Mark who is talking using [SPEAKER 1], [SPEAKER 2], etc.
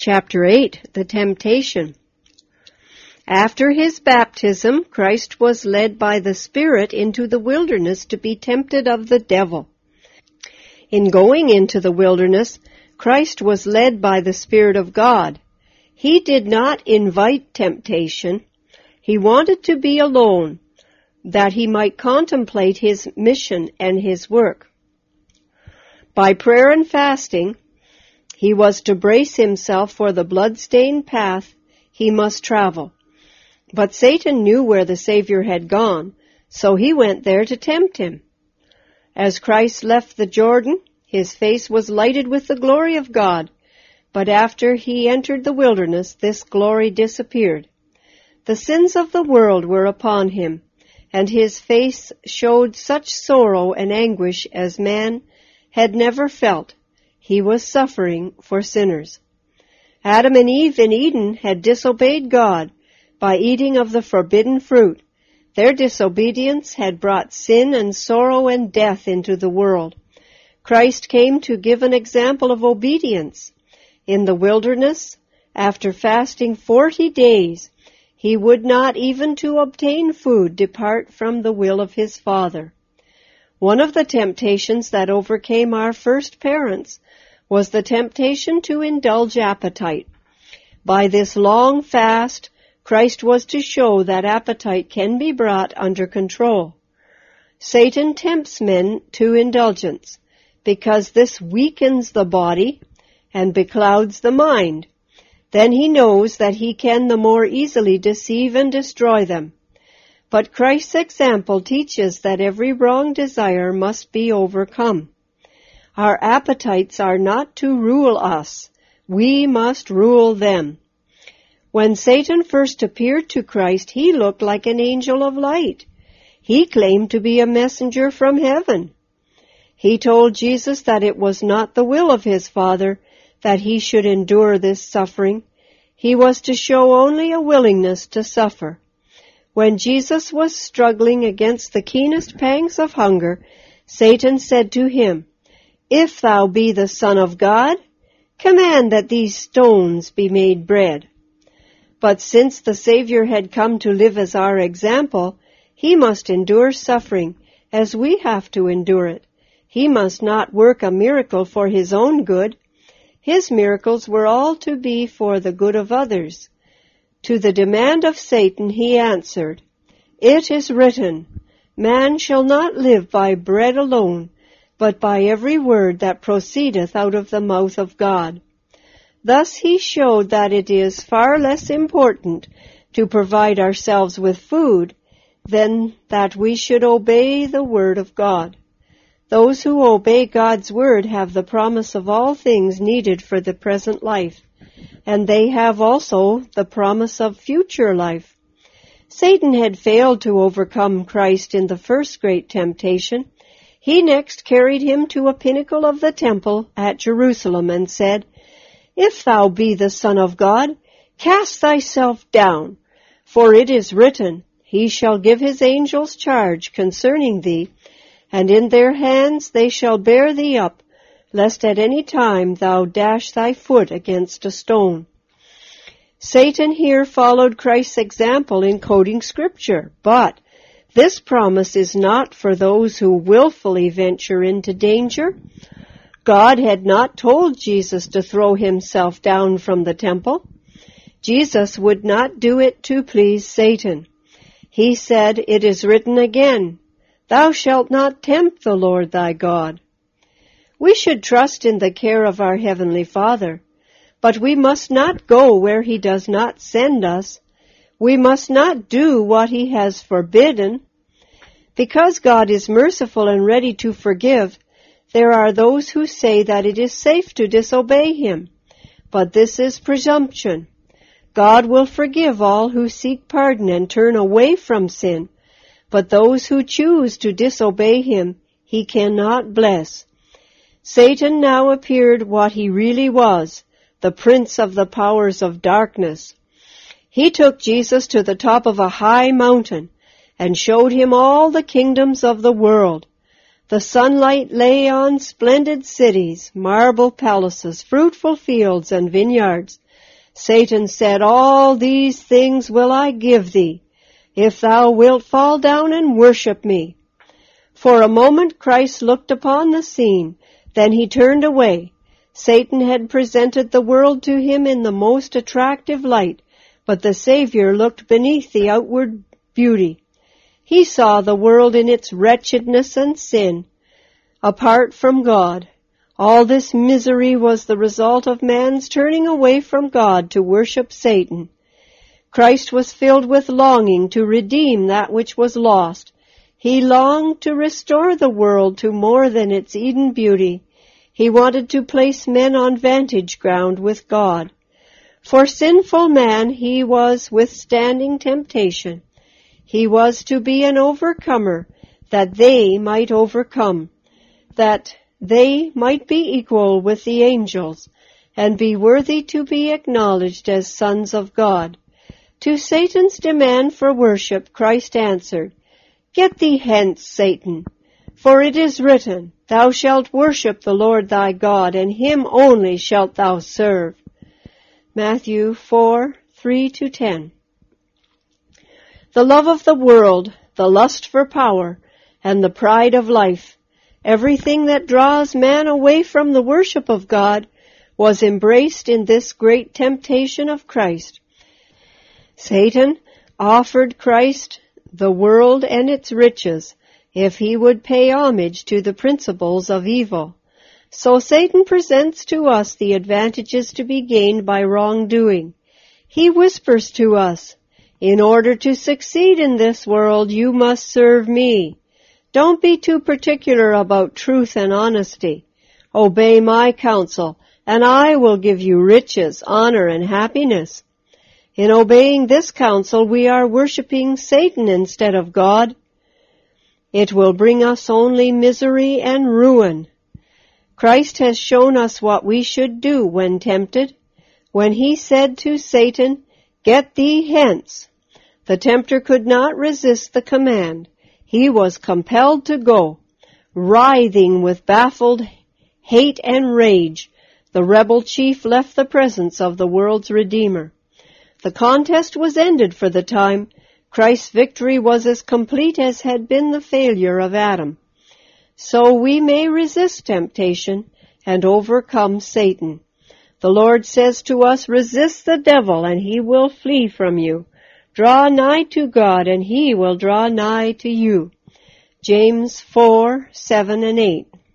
[SPEAKER 1] Chapter 8, the temptation. After his baptism, Christ was led by the Spirit into the wilderness to be tempted of the devil. In going into the wilderness, Christ was led by the Spirit of God. He did not invite temptation. He wanted to be alone, that he might contemplate his mission and his work. By prayer and fasting, he was to brace himself for the blood-stained path he must travel. But Satan knew where the Savior had gone, so he went there to tempt him. As Christ left the Jordan, his face was lighted with the glory of God, but after he entered the wilderness, this glory disappeared. The sins of the world were upon him, and his face showed such sorrow and anguish as man had never felt. He was suffering for sinners. Adam and Eve in Eden had disobeyed God by eating of the forbidden fruit. Their disobedience had brought sin and sorrow and death into the world. Christ came to give an example of obedience. In the wilderness, after fasting 40 days, he would not even to obtain food depart from the will of his Father. One of the temptations that overcame our first parents was the temptation to indulge appetite. By this long fast, Christ was to show that appetite can be brought under control. Satan tempts men to indulgence because this weakens the body and beclouds the mind. Then he knows that he can the more easily deceive and destroy them. But Christ's example teaches that every wrong desire must be overcome. Our appetites are not to rule us. We must rule them. When Satan first appeared to Christ, he looked like an angel of light. He claimed to be a messenger from heaven. He told Jesus that it was not the will of his Father that he should endure this suffering. He was to show only a willingness to suffer. When Jesus was struggling against the keenest pangs of hunger, Satan said to him, "If thou be the Son of God, command that these stones be made bread." But since the Savior had come to live as our example, he must endure suffering as we have to endure it. He must not work a miracle for his own good. His miracles were all to be for the good of others. To the demand of Satan he answered, "It is written, man shall not live by bread alone, but by every word that proceedeth out of the mouth of God." Thus he showed that it is far less important to provide ourselves with food than that we should obey the word of God. Those who obey God's word have the promise of all things needed for the present life, and they have also the promise of future life. Satan had failed to overcome Christ in the first great temptation. He next carried him to a pinnacle of the temple at Jerusalem and said, "If thou be the Son of God, cast thyself down, for it is written, He shall give his angels charge concerning thee, and in their hands they shall bear thee up, lest at any time thou dash thy foot against a stone." Satan here followed Christ's example in quoting Scripture, but this promise is not for those who willfully venture into danger. God had not told Jesus to throw himself down from the temple. Jesus would not do it to please Satan. He said, "It is written again, Thou shalt not tempt the Lord thy God." We should trust in the care of our Heavenly Father, but we must not go where he does not send us. We must not do what he has forbidden. Because God is merciful and ready to forgive, there are those who say that it is safe to disobey him, but this is presumption. God will forgive all who seek pardon and turn away from sin, but those who choose to disobey him, he cannot bless. Satan now appeared what he really was, the prince of the powers of darkness. He took Jesus to the top of a high mountain and showed him all the kingdoms of the world. The sunlight lay on splendid cities, marble palaces, fruitful fields, and vineyards. Satan said, "All these things will I give thee, if thou wilt fall down and worship me." For a moment Christ looked upon the scene, then he turned away. Satan had presented the world to him in the most attractive light, but the Savior looked beneath the outward beauty. He saw the world in its wretchedness and sin, apart from God. All this misery was the result of man's turning away from God to worship Satan. Christ was filled with longing to redeem that which was lost. He longed to restore the world to more than its Eden beauty. He wanted to place men on vantage ground with God. For sinful man, he was withstanding temptation. He was to be an overcomer, that they might overcome, that they might be equal with the angels, and be worthy to be acknowledged as sons of God. To Satan's demand for worship, Christ answered, "Get thee hence, Satan, for it is written, Thou shalt worship the Lord thy God, and him only shalt thou serve." Matthew 4:3-10. The love of the world, the lust for power, and the pride of life, everything that draws man away from the worship of God, was embraced in this great temptation of Christ. Satan offered Christ the world and its riches if he would pay homage to the principles of evil. So Satan presents to us the advantages to be gained by wrongdoing. He whispers to us, "In order to succeed in this world, you must serve me. Don't be too particular about truth and honesty. Obey my counsel, and I will give you riches, honor, and happiness." In obeying this counsel, we are worshiping Satan instead of God. It will bring us only misery and ruin. Christ has shown us what we should do when tempted. When he said to Satan, "Get thee hence," the tempter could not resist the command. He was compelled to go. Writhing with baffled hate and rage, the rebel chief left the presence of the world's Redeemer. The contest was ended for the time. Christ's victory was as complete as had been the failure of Adam. So we may resist temptation and overcome Satan. The Lord says to us, "Resist the devil, and he will flee from you. Draw nigh to God, and he will draw nigh to you." James 4:7-8.